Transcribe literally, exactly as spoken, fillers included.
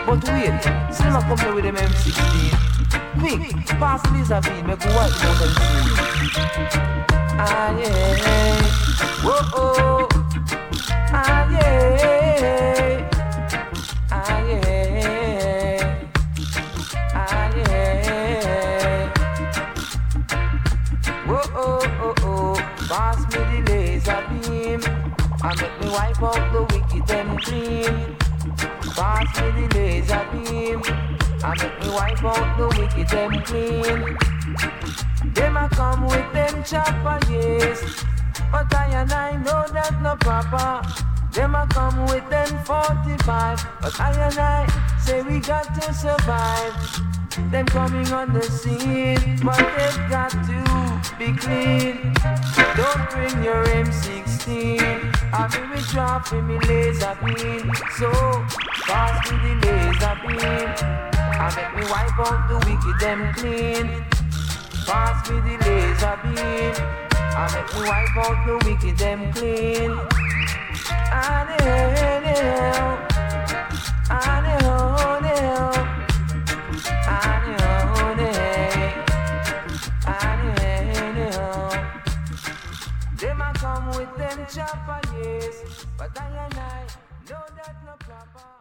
But wait, Slim a come here with them M sixteen. Quick, pass Elizabeth, make me wipe out them screen. Ah yeah, whoa oh, ah yeah, ah yeah, ah yeah. Whoa oh oh oh, pass me the laser beam, and make me wipe out the wicked and clean. Pass me the laser beam, and make me wipe out the wicked and clean. Them a come with them chopper, yes, but I and I know that no proper. Them a come with them forty-five, but I and I say we got to survive. Them coming on the scene, but they've got to be clean. Don't bring your M sixteen, I mean we dropping me laser beam. So pass me the laser beam, I make me wipe out the wicked them clean. Pass me the laser beam, I make me wipe out the wicked them clean. I know, I know, I know, I know, I know. Them a come with them chopper, yes, but I and I know that no proper.